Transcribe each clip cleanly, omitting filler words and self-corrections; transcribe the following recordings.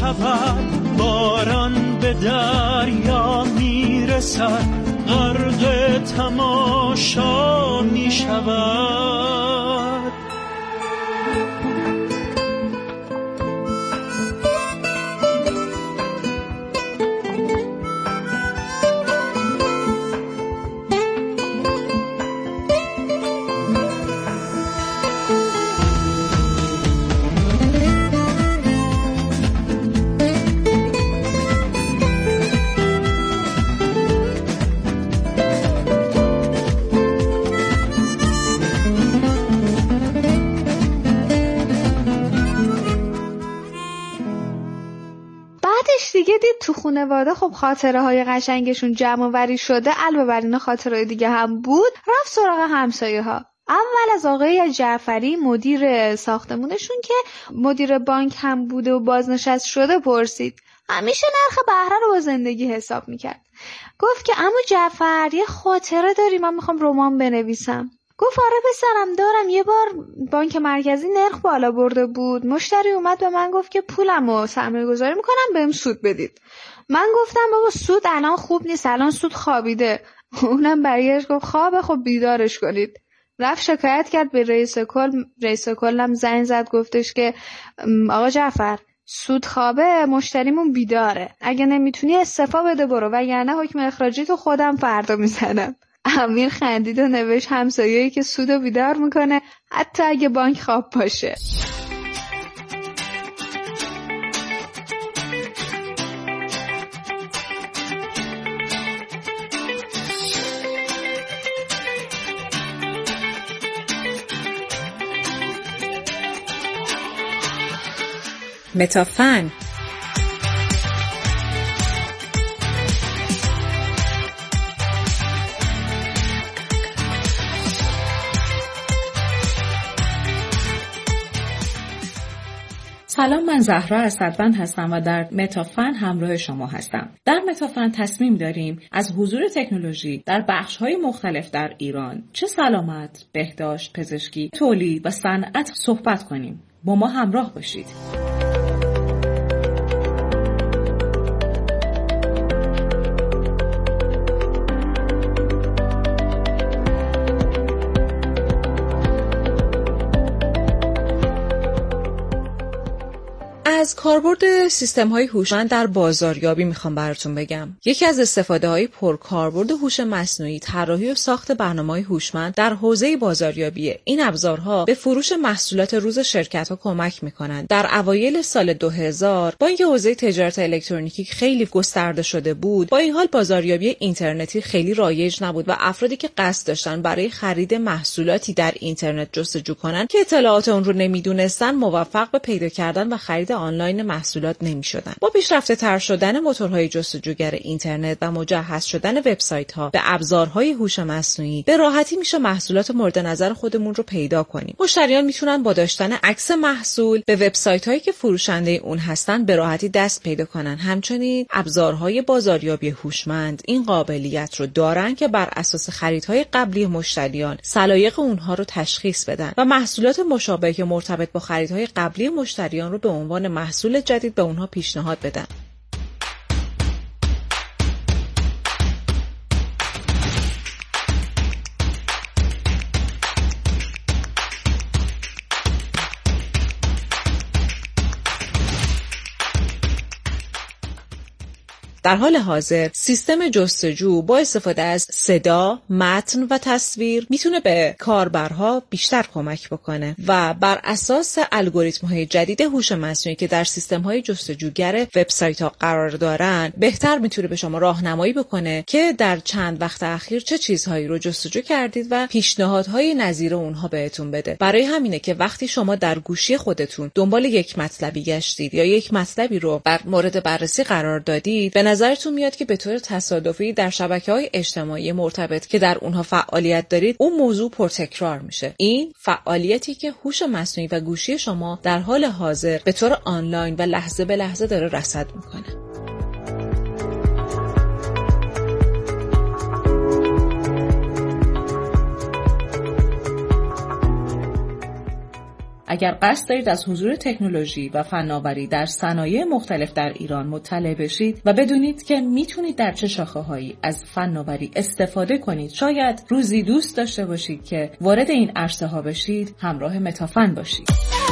شود، باران به دریا میرسد، غرق تماشا میشود. دیگه دید تو خانواده خب خاطره های قشنگشون جمع آوری شده، علاوه بر این خاطرهای دیگه هم بود. رفت سراغ همسایه ها. اول از آقای جعفری مدیر ساختمونشون که مدیر بانک هم بوده و بازنشست شده پرسید. همیشه نرخ بهره رو با زندگی حساب میکرد. گفت که عمو جعفر یه خاطره داری، من میخوام رمان بنویسم. گفت آره پسرم دارم. یه بار بانک مرکزی نرخ بالا برده بود، مشتری اومد به من گفت که پولمو سرمایه گذاری میکنم بهم سود بدید. من گفتم بابا سود الان خوب نیست، الان سود خوابیده. اونم برگشت گفت خوابه، خب بیدارش کنید. رفت شکایت کرد به رئیس کل. رئیس کلم زنگ زد گفتش که آقا جعفر سود خوابه، مشتریمون بیداره، اگه نمیتونی استعفا بده برو، وگرنه حکم اخراجی تو خودم فردا میزنم. امیر خندید و نوشت همسایه‌ای که سودو بیدار میکنه حتی اگه بانک خواب باشه. متافن. سلام، من زهرا اسدوند هستم و در متافن همراه شما هستم. در متافن تصمیم داریم از حضور تکنولوژی در بخش‌های مختلف در ایران، چه سلامت، بهداشت، پزشکی، تولید و صنعت صحبت کنیم. با ما همراه باشید. از کاربرد سیستم‌های هوشمند در بازاریابی میخوام براتون بگم. یکی از استفاده‌های پرکاربرد هوش مصنوعی طراحی و ساخت برنامه‌های هوشمند در حوزه بازاریابی. این ابزارها به فروش محصولات روز شرکت‌ها کمک می‌کنند. در اوایل سال 2000 با اینکه حوزه تجارت الکترونیکی خیلی گسترده شده بود، با این حال بازاریابی اینترنتی خیلی رایج نبود و افرادی که قصد داشتن برای خرید محصولاتی در اینترنت جستجو کنن که اطلاعات اون رو نمی‌دونستن، موفق به پیدا کردن و خرید آنلاین محصولات نمی‌شدن. با پیشرفته تر شدن موتورهای جستجوگر اینترنت و مجهز شدن وبسایت‌ها به ابزارهای هوش مصنوعی، به راحتی میشه محصولات مورد نظر خودمون رو پیدا کنیم. مشتریان میتونن با داشتن عکس محصول به وبسایت‌هایی که فروشنده اون هستن به راحتی دست پیدا کنن. همچنین ابزارهای بازاریابی هوشمند این قابلیت رو دارن که بر اساس خریدهای قبلی مشتریان سلایق اونها رو تشخیص بدن و محصولات مشابه که مرتبط با خریدهای قبلی مشتریان رو به عنوان محصول جدید به اونها پیشنهاد بدن. در حال حاضر سیستم جستجو با استفاده از صدا، متن و تصویر میتونه به کاربرها بیشتر کمک بکنه و بر اساس الگوریتم‌های جدید هوش مصنوعی که در سیستم‌های جستجوگر وبسایت‌ها قرار دارن، بهتر میتونه به شما راهنمایی بکنه که در چند وقت اخیر چه چیزهایی رو جستجو کردید و پیشنهادهای نظیر اونها بهتون بده. برای همینه که وقتی شما در گوشی خودتون دنبال یک مطلبی گشتید یا یک مطلبی رو بر مورد بررسی قرار دادید، به نظرتون میاد که به طور تصادفی در شبکه‌های اجتماعی مرتبط که در اونها فعالیت دارید، اون موضوع پرتکرار میشه. این فعالیتی که هوش مصنوعی و گوشی شما در حال حاضر به طور آنلاین و لحظه به لحظه داره رصد میکنه. اگر قصد دارید از حضور تکنولوژی و فناوری در صنایع مختلف در ایران مطلع بشید و بدونید که میتونید در چه شاخه‌هایی از فناوری استفاده کنید، شاید روزی دوست داشته باشید که وارد این عرصه ها بشید، همراه متافن باشید.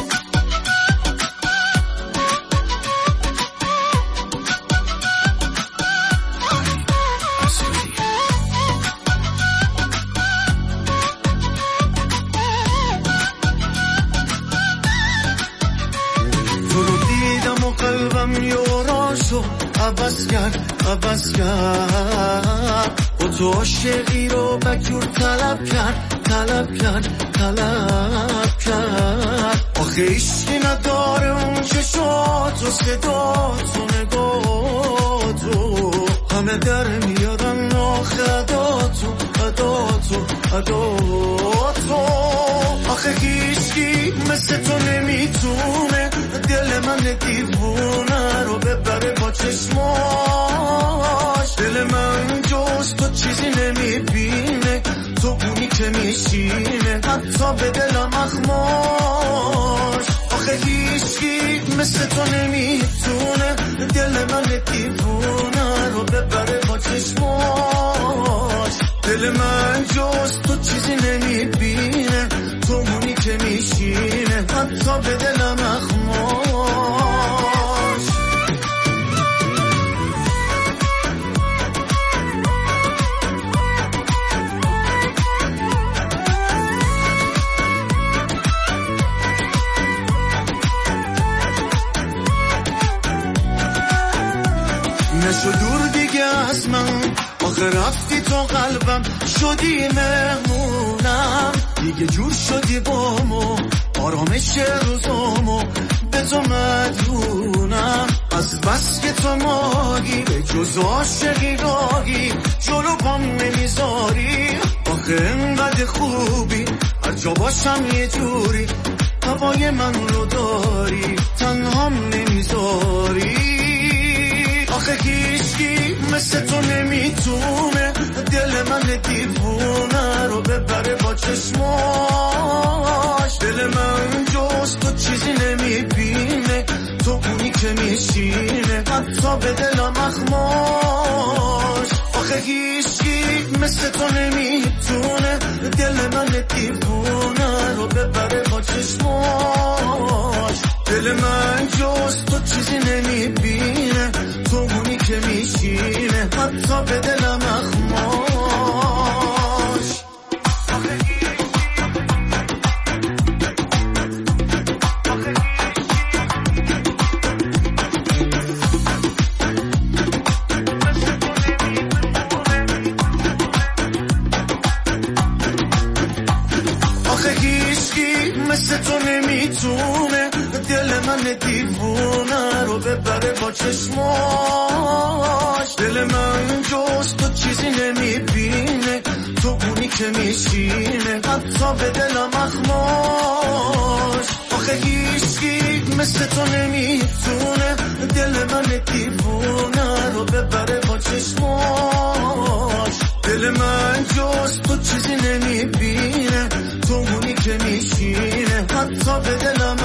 عوض کرد و تو عاشقی رو بجور طلب کرد آخه عشقی نداره اون چشات و صدات و نگات و همه در میارن آخه عداتو آخه هیچکی مثل تو نمیتونه دل من دیوونه رو ببره با چشماش. دل من جز تو چیزی نمیبینه، تو اونی که میشینه حتی به دلم اخماش. آخه هیچکی مثل تو نمیتونه دل من دیوونه رو ببره با چشماش. دل من جز تو چیزی نمیبینه، تو اونی که میشینه حتی به دلم اخماش. نشو دور دیگه از من، آخه رفتی تو قلبم شدی مهمونم، دیگه جور شدی بامو آرامش روزامو به تو مدیونم. از بس که تو ماهی به جز عاشقی راهی جلو پام نمیذاری. آخه انقدر خوبی هر جا باشم یه جوری هوای من رو داری، تنهام نمیذاری. آخه هیچکی مثل تو نمیتونه دل من دیوونه رو ببره با چشماش. دل من جز تو چیزی نمیبینه، تو اونی که میشینه حتی به دلم اخماش. آخه هیچکی مثل تو نمیتونه دل من دیوونه رو ببره با چشماش. دل من جز تو چیزی نمیبینه، تو اونی که میشینه حتی به دلم اخماش. آخه هیچکی مثل تو نمیتونه دل من دیوونه رو ببره با چشماش. دل من جز تو چیزی نمیبینه، تو اونی که میشینه حتی به دلم اخماش. آخه هیچکی مثل تو نمیتونه دل من دیوونه رو ببره با چشماش. دل من جز تو چیزی نمیبینه، تو اونی که میشینه حتی به دلم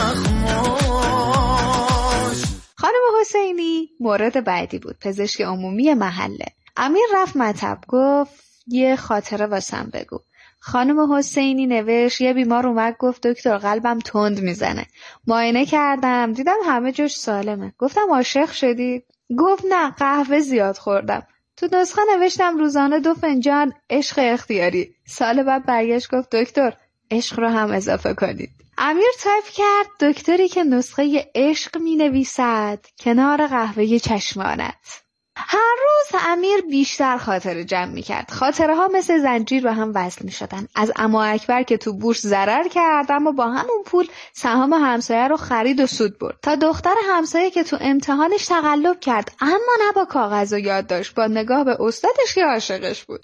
اخماش. خانم حسینی مورد بعدی بود، پزشک عمومی محله. امیر رفت مطب گفت یه خاطره واسم بگو. خانم حسینی نوشت یه بیمار اومد گفت دکتر قلبم تند میزنه. معاینه کردم دیدم همه جوش سالمه. گفتم عاشق شدی؟ گفت نه قهوه زیاد خوردم. تو نسخه نوشتم روزانه 2 فنجان عشق اختیاری. سال بعد برگشت گفت دکتر عشق رو هم اضافه کنید. امیر تایپ کرد دکتری که نسخه عشق می نویسد کنار قهوه چشمانت. هر روز امیر بیشتر خاطره جمع می کرد. خاطره ها مثل زنجیر به هم وصل می شدن. از عمو اکبر که تو بورس ضرر کرد اما با همون پول سهام همسایه رو خرید و سود برد، تا دختر همسایه که تو امتحانش تقلب کرد اما نه با کاغذ و یادداشت، با نگاه به استادش که عاشقش بود.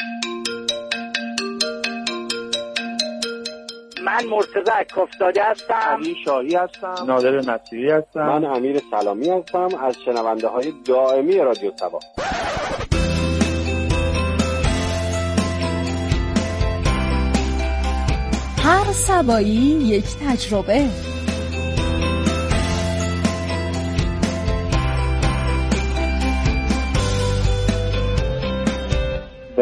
من مرتضی عکافتاده هستم. علی شاهی هستم. نادر نصیری هستم. من امیر سلامی هستم از شنونده های دائمی رادیو سبا. هر سبایی یک تجربه.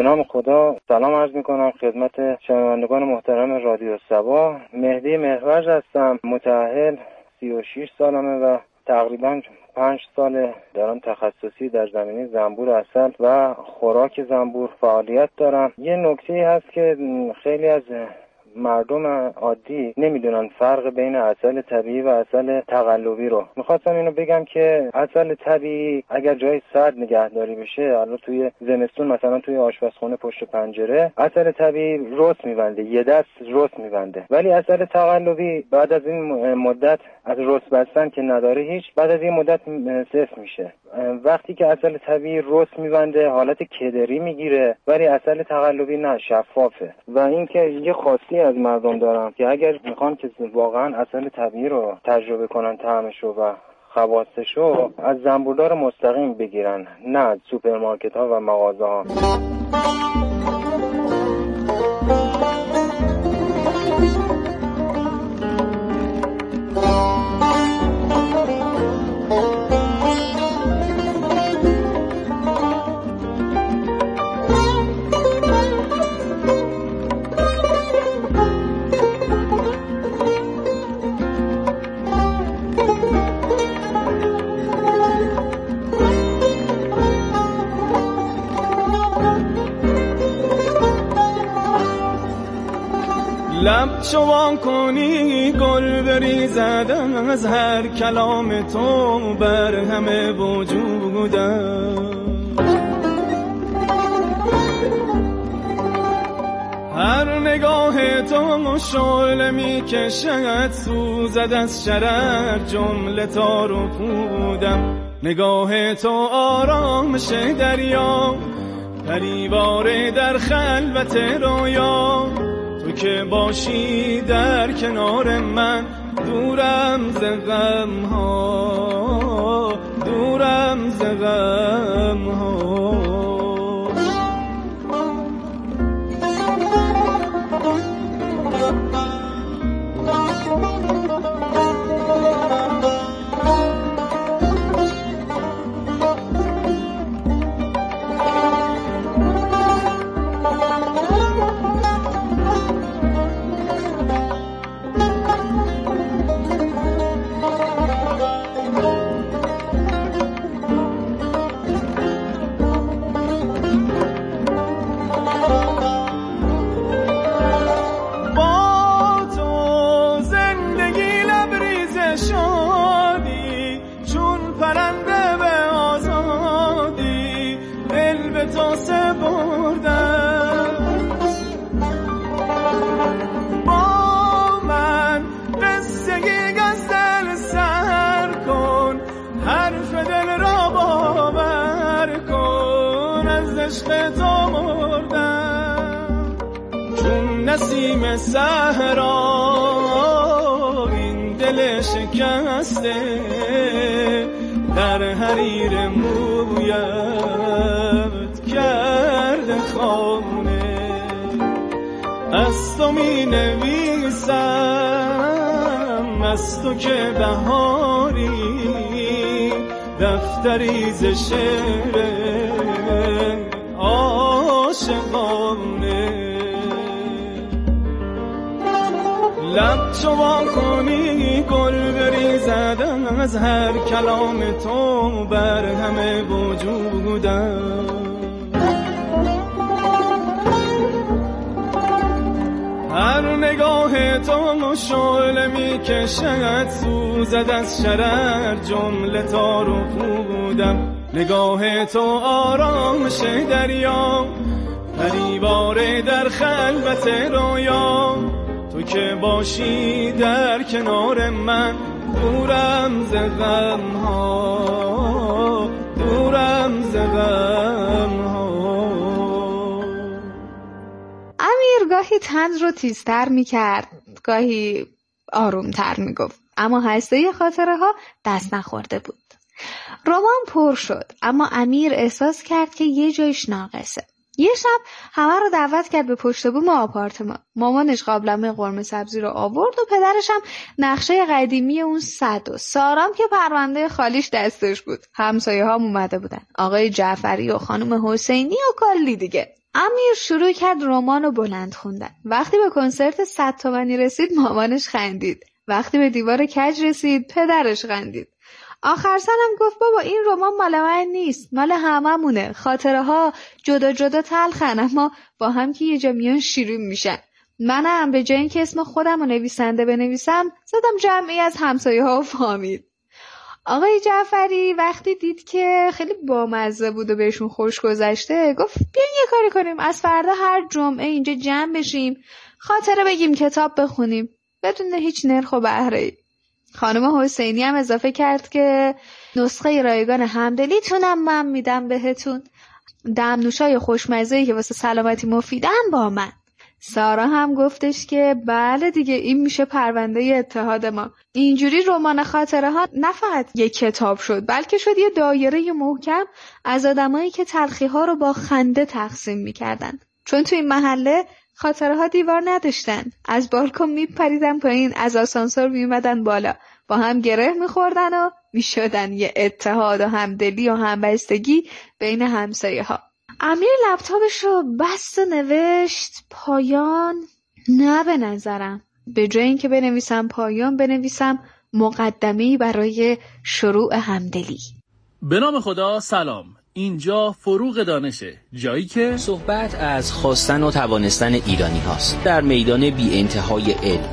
نام خدا سلام عرض میکنم خدمت شنوندگان محترم رادیو صبا. مهدی مهرورز هستم، متأهل، 36 سالمه و تقریبا 5 سال دارم تخصصی در زمینه زنبور عسل و خوراک زنبور فعالیت دارم. یه نکته هست که خیلی از مردم عادی نمیدونن فرق بین عسل طبیعی و عسل تقلبی رو. میخواستم اینو بگم که عسل طبیعی اگر جای سرد نگهداری بشه، الان توی زمستون مثلا توی آشپزخونه پشت پنجره، عسل طبیعی رس میبنده، یه دست رس میبنده. ولی عسل تقلبی بعد از این مدت از رس بستن که نداره هیچ، بعد از این مدت صفر میشه. وقتی که عسل طبیعی رس میبنده حالت کدری میگیره، ولی عسل تقلبی نه، شفافه. و اینکه یه خاصی از مردم دارم که اگر میخوان که واقعا عسل طبیعی رو تجربه کنن، طعمشو و خواصشو، از زنبوردار مستقیم بگیرن، نه از سوپرمارکت ها و مغازه ها. لب چوان کنی گل بریزد از هر کلام تو بر همه وجودم، هر نگاه تو شعله می کشد سوزد از شرر جمله تار و پودم. نگاه تو آرامش دریا، پریواره در خلوت رویا، تو که باشی در کنار من دورم ز غم ها، دورم ز غم ها. نسیم صحرا این دل شکسته در حریر مویت کرده خانه، از تو می نویسم از تو که بهاری دفتری ز شعر عاشقانه. لب چوان کنی گل بریزد از هر کلام تو بر همه وجودم، هر نگاه تو شعله می کشد سوزد از شرر جمله تار و پودم. نگاه تو آرامش دریا، پریواره در خلوت رویا، تو که باشی در کنار من دورم ز غم ها، دورم ز غم ها. امیر گاهی طنز رو تیزتر میکرد، گاهی آرومتر میگفت، اما هسته خاطره ها دست نخورده بود. رمان پر شد، اما امیر احساس کرد که یه جایش ناقصه. یه شب همه رو دعوت کرد به پشت بوم آپارتمان. مامانش قابلمه قرمه سبزی رو آورد و پدرش هم نقشه قدیمی اون سد و سارام که پرونده خالیش دستش بود. همسایه ها اومده بودن، آقای جعفری و خانم حسینی و کلی دیگه. امیر شروع کرد رمانو بلند خوندن. وقتی به کنسرت 100 تومانی رسید مامانش خندید. وقتی به دیوار کج رسید پدرش خندید. آخر سرم گفت بابا این رمان مال من نیست، مال هممونه. خاطره ها جدا جدا تلخن اما با هم که یه جا میان شیرین میشن. منم به جای اینکه اسم خودم رو نویسنده بنویسم زدم جمعی از همسایه ها و فامیل. آقای جعفری وقتی دید که خیلی بامزه بود و بهشون خوش گذشته گفت بیاین یه کاری کنیم، از فردا هر جمعه اینجا جمع بشیم، خاطره بگیم، کتاب بخونیم بدون هیچ نرخ و بهره‌ای. خانم حسینی هم اضافه کرد که نسخه رایگان همدلیتونم من میدم بهتون، دمنوشای خوشمزه‌ای که واسه سلامتی مفیدن با من. سارا هم گفتش که بله دیگه این میشه پرونده اتحاد ما. اینجوری رمان خاطره ها نه فقط یک کتاب شد بلکه شد یه دایره محکم از آدمایی که تلخی ها رو با خنده تقسیم میکردن. چون تو این محله خاطره ها دیوار نداشتن، از بالکن میپریدن پایین، از آسانسور میومدن بالا، با هم گره میخوردن و میشدن یه اتحاد و همدلی و همبستگی بین همسایه ها. امیر لپتاپش رو بست و نوشت پایان. نه به نظرم به جای اینکه بنویسم پایان بنویسم مقدمه‌ای برای شروع همدلی. به نام خدا. سلام، اینجا فروغ دانشه، جایی که صحبت از خواستن و توانستن ایرانی هاست در میدان بی انتهای علم.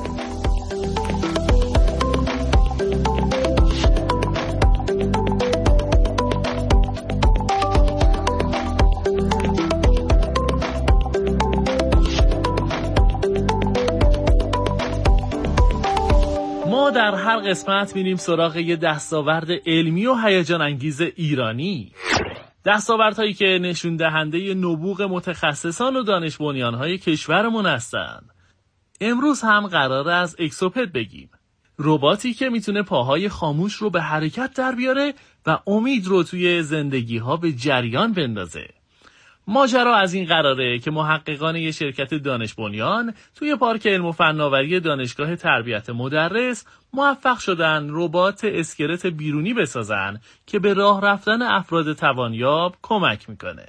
ما در هر قسمت میریم سراغ یه دستاورد علمی و هیجان انگیز ایرانی. دستاوردهایی که نشون دهنده نبوغ متخصصان و دانش بنیان‌های کشورمون هستند. امروز هم قراره از اکسوپد بگیم. رباتی که میتونه پاهای خاموش رو به حرکت در بیاره و امید رو توی زندگی‌ها به جریان بندازه. ماجرا از این قراره که محققان یه شرکت دانش بنیان توی پارک علم و فناوری دانشگاه تربیت مدرس موفق شدن ربات اسکلت بیرونی بسازن که به راه رفتن افراد توانیاب کمک میکنه.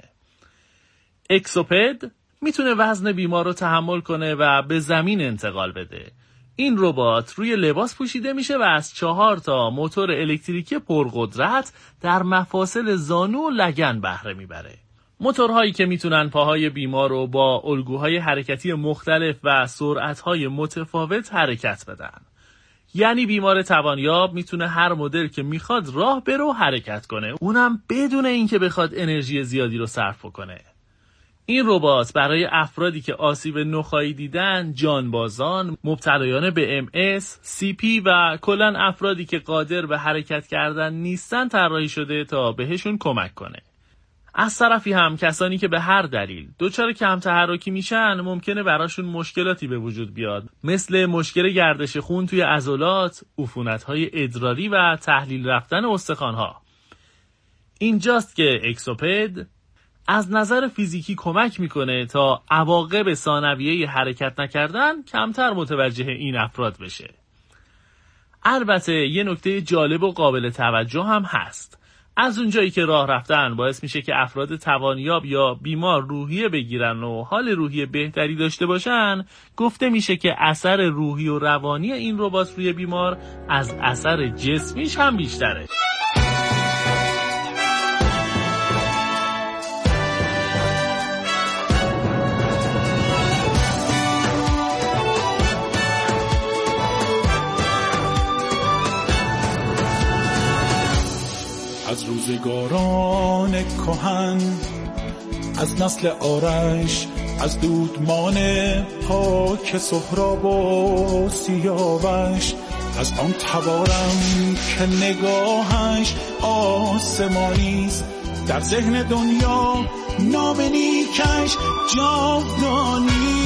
اکسوپد میتونه وزن بیمار رو تحمل کنه و به زمین انتقال بده. این ربات روی لباس پوشیده میشه و از 4 تا موتور الکتریکی پرقدرت در مفاصل زانو و لگن بهره میبره. موتورهایی که میتونن پاهای بیمار رو با الگوهای حرکتی مختلف و سرعتهای متفاوت حرکت بدن. یعنی بیمار توانیاب میتونه هر مدل که میخواد راه بره و حرکت کنه، اونم بدون اینکه بخواد انرژی زیادی رو صرف کنه. این ربات برای افرادی که آسیب نخاعی دیدن، جانبازان، مبتلایان به MS، CP و کلاً افرادی که قادر به حرکت کردن نیستن طراحی شده تا بهشون کمک کنه. از طرفی هم کسانی که به هر دلیل دچار کم تحرکی میشن ممکنه براشون مشکلاتی به وجود بیاد، مثل مشکل گردش خون توی عضلات، عفونت‌های ادراری و تحلیل رفتن استخوان‌ها. اینجاست که اکسوپد از نظر فیزیکی کمک میکنه تا عواقب ثانویه حرکت نکردن کمتر متوجه این افراد بشه. البته یه نکته جالب و قابل توجه هم هست. از اونجایی که راه رفتن باعث میشه که افراد توانیاب یا بیمار روحیه بگیرن و حال روحی بهتری داشته باشن، گفته میشه که اثر روحی و روانی این ربات روی بیمار از اثر جسمیش هم بیشتره. از روزگاران کهن، از نسل آرش، از دودمان پاک سهراب و سیاوش، از آن تبارم که نگاهش آسمانیست، در ذهن دنیا نام نیکش جاودانی.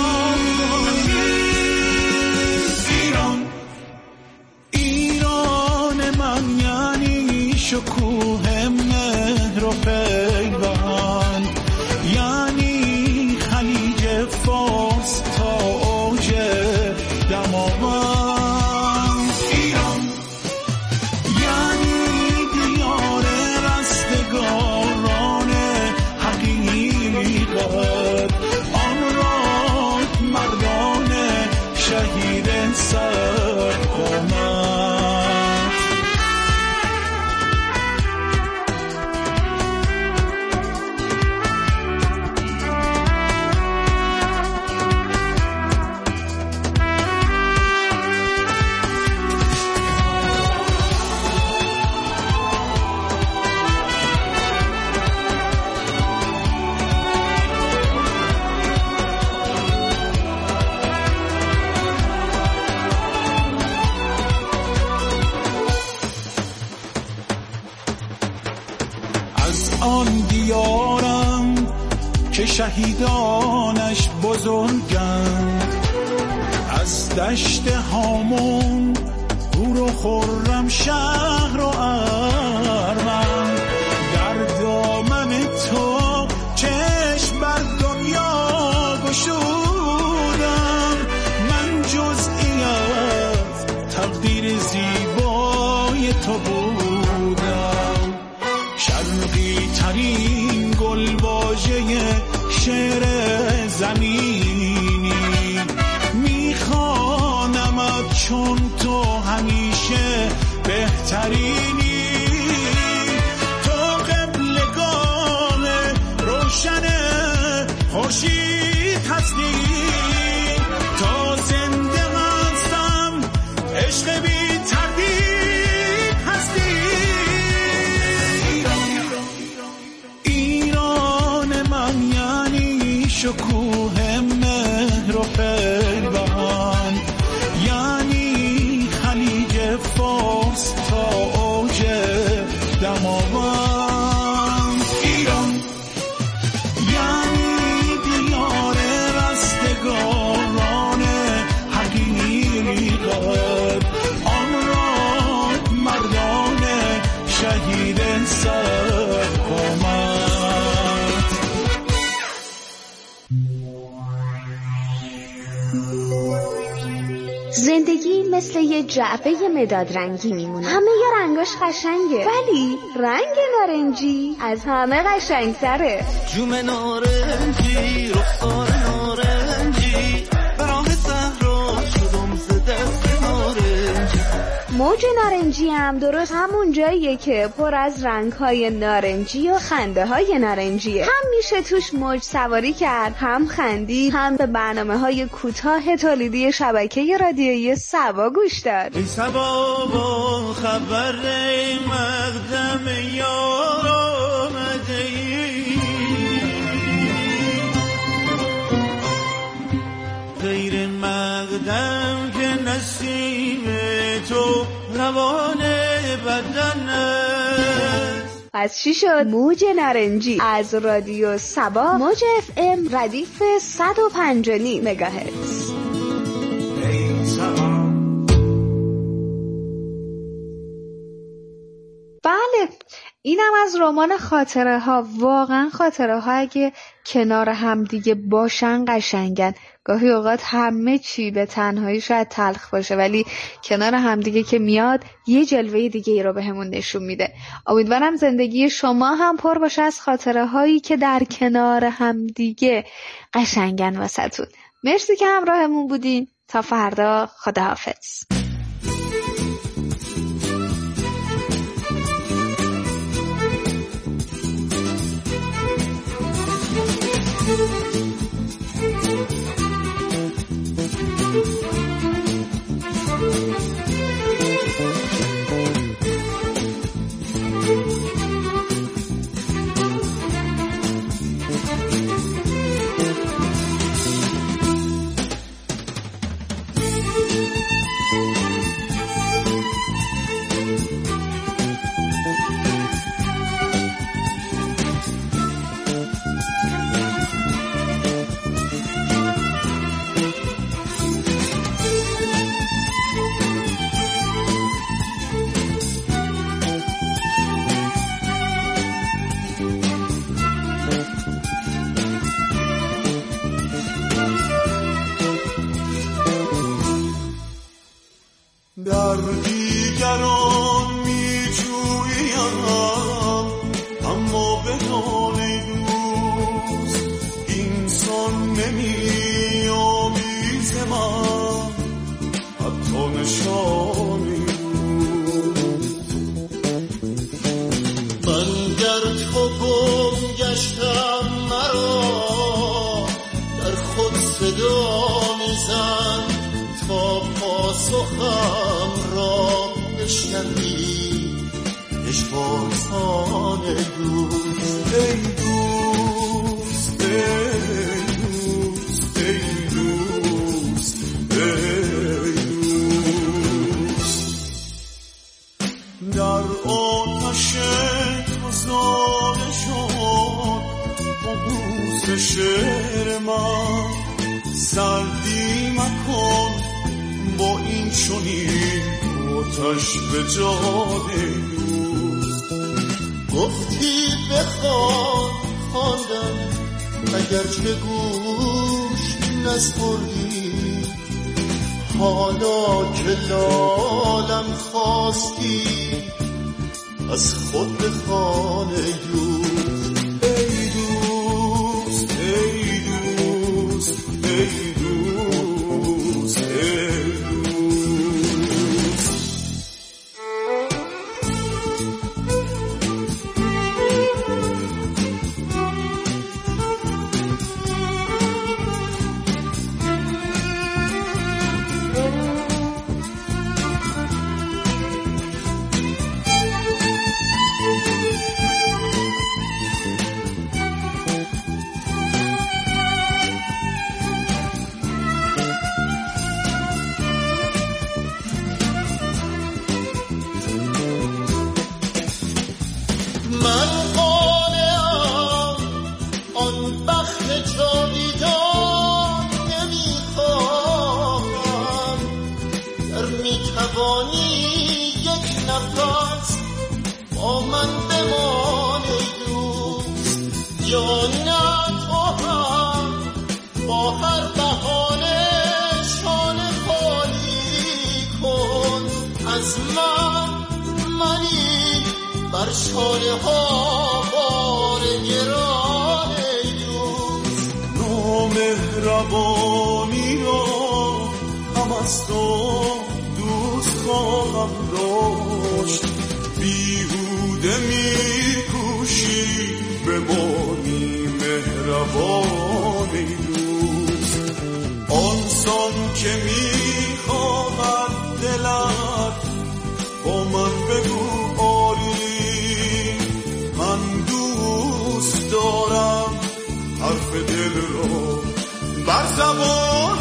ایران من یعنی شکوه مهر و پیوند، یعنی خلیج فارس تا اوج دماوند. ایران یعنی دیار رستگاران حقیقت، آن دیارم که شهیدانش بزرگند. از دشت هامون هور و خرم شهر و ارمن، در دامن تو چشم بر دنیا گشودم. من جزئی از تقدیر زیبای تو بودم، شرقی ترین گلواژه شعر زمینی. میخوانمت چون تو همیشه بهترینی. تو قبلگاه روشن خورشید هستی، تا زنده هستم عشق بی تردید هستی. ایران من یعنی شکوه مهر و پیوند، یعنی خلیج فارس تا اوج دماوند. ایران یعنی دیار رستگاران حقیقت، آن را مردان شهید سرقامت. زندگی مثل یه جعبه مداد رنگی میمونه، همه یا رنگاش قشنگه، ولی رنگ نارنجی از همه قشنگتره. جوم نارنجی، رخسار نارنجی، به راه صحرا شدم ز دست نارنجی. موج نارنجی هم درست همون جاییه که پر از رنگ‌های نارنجی و خنده‌های نارنجیه. هم میشه توش موج سواری کرد، هم خندی، هم به برنامه‌های کوتاه تولیدی شبکه رادیویی سبا گوش داد. ای سبا با خبر مقدم یار آمده ای، غیر مقدم که نسیم تو روان بدن است. پس چی شد؟ موج نارنجی از رادیو سبا، موج FM ردیف 105.9 مگاهرتز. بله، اینم از رمان خاطره ها. واقعا خاطره ها اگه کنار هم دیگه باشن قشنگن. گاهی اوقات همه چی به تنهایی شاید تلخ باشه، ولی کنار هم دیگه که میاد یه جلوه دیگه ای رو بهمون نشون میده. امیدوارم زندگی شما هم پر باشه از خاطره هایی که در کنار هم دیگه قشنگن واسهتون. مرسی که همراهمون بودین. تا فردا، خداحافظ. در دیگران می جویم، اما به حال دوست اینسان نمی آمیز من، حتی نشانی من. گر تو گم گشتم مرا در خود صدا میزن، تا پاسخم را بشنوی اشوارسان دوست. ای دوست، ای دوست، ای دوست، ای دوست. در آتش تازه شد مثل شعر من سردی مکن با این چنین آتش به جان دوست. گفتی بخوان خواندم اگرچه گوش نسپردی، حالا که لالم خواستی از خود بخوان دوست. ای دوست ای دوست ای دوست ای نامهربانی را هم از تو دوست خواهم داشت. بیهوده میکوشی بمانی مهربان دوست. آنسان که میخواهد دلت با من بگو آری، من دوست دارم حرف دل را بر زبان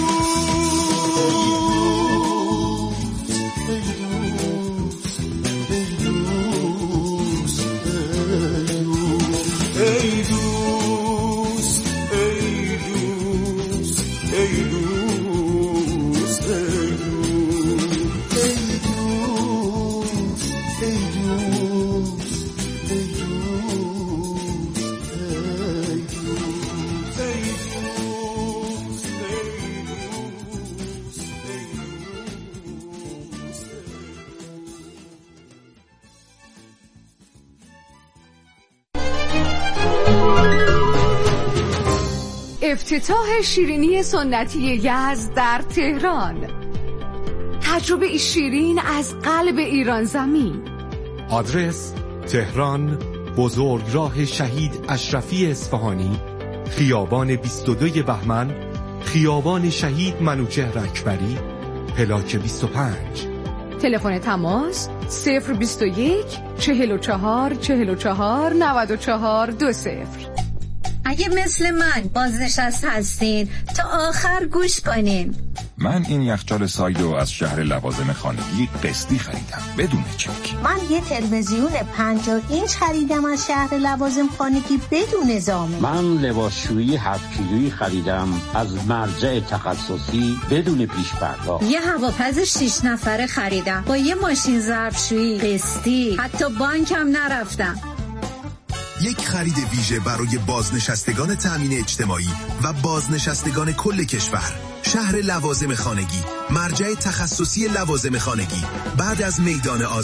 افتتاح شیرینی سنتی یزد در تهران. تجربه شیرین از قلب ایران زمین. آدرس: تهران، بزرگراه شهید اشرفی اصفهانی، خیابان 22 بهمن، خیابان شهید منوچهر اکبری، پلاک 25. تلفن تماس 021 44 44 94 20. اگه مثل من بازنشسته هستین تا آخر گوش کنین. من این یخچال سایدو از شهر لوازم خانگی قسطی خریدم بدون چک. من یه تلویزیون 50 اینچ خریدم از شهر لوازم خانگی بدون ضامن. من لباسشویی 7 کیلویی خریدم از مرجع تخصصی بدون پیش پرداخت. یه هواپز 6 نفره خریدم با یه ماشین ظرفشویی قسطی، حتی بانکم نرفتم. یک خرید ویژه برای بازنشستگان تامین اجتماعی و بازنشستگان کل کشور. شهر لوازم خانگی، مرجع تخصصی لوازم خانگی، بعد از میدان